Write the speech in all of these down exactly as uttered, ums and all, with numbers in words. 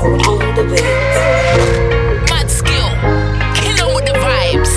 on the way. Mad skill, kill 'em with the vibes.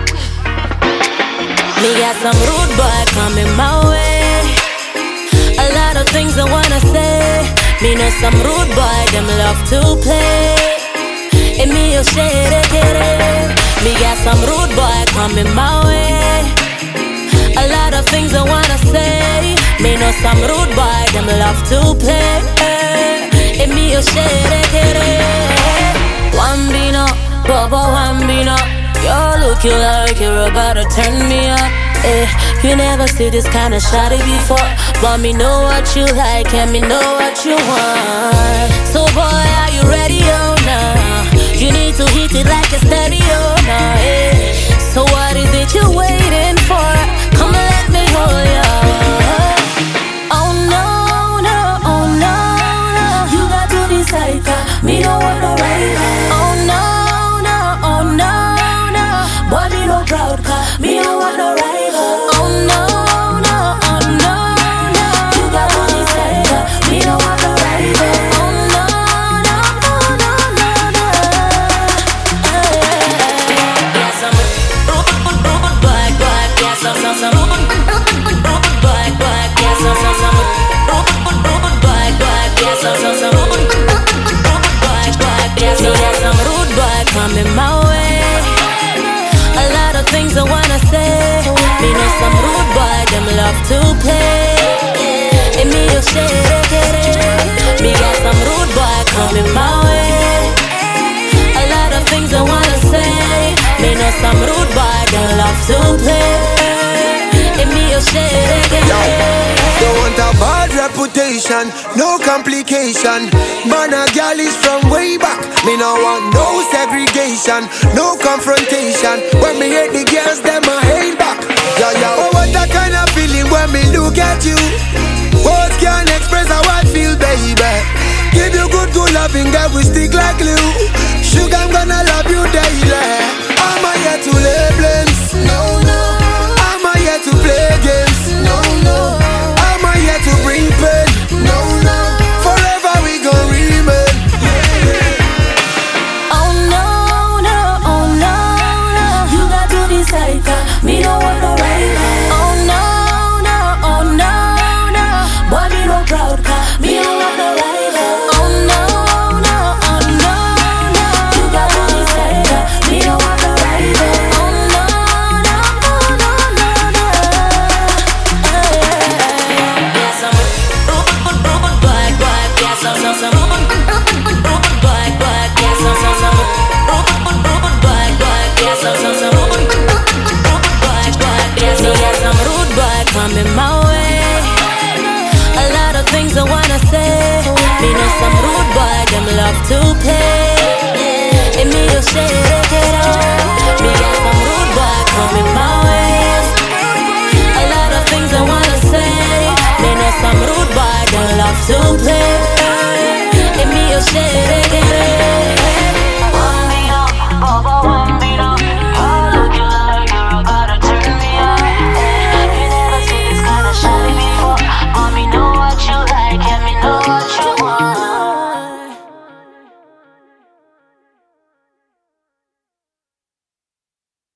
Me got some rude boy coming my way. A lot of things I wanna say. Me know some rude boy, them love to play. And me oh shit, get it. Me got some rude boy coming my way. A lot of things I wanna say. Me know some rude boy, them love to play. And me oh shit, get it. Wambino, Bobo Wambino. You look you like you're about to turn me up. Eh, you never see this kind of shawty before. But me know what you like and me know what you want. So boy, are you ready? Oh nah. You need to hit it like a steady. Oh nah. Eh. So what is it you waiting for? Come and let me hold ya. Oh no, no, oh no, no. You got to decide, 'cause me don't wanna ride. Oh no, no, oh no, no. Boy, me no proud, 'cause me don't wanna ride. Oh no, no, oh no, no. You got to decide, 'cause me don't wanna ride. Oh no, no, no, no, no, no. Yes, I'm rude, rude, rude, black, black. Yes, I'm some, some rude, rude, rude, black, black. Yes, I'm some, some rude, rude, rude, black, black. Yes, I'm some, some rude, rude, black, black. Yes, me got some rude boy coming my way. A lot of things I wanna say. Me know some rude boy, them love to play. And me oh shit, get it. Me got some rude boy coming my way. A lot of things I wanna say. Me know some rude boy, them love to play. And me oh shit, get it. Don't want a bad reputation, no complication. Man a gal is from way back. Me no want no segregation, no confrontation. When me hate the girls, them a hate back. Yeah, yeah. Oh, what a kind of feeling when me look at you. Words can't express how I feel, baby. Give you good, good loving, girl, we stick like glue. Sugar, I'm gonna love you daily.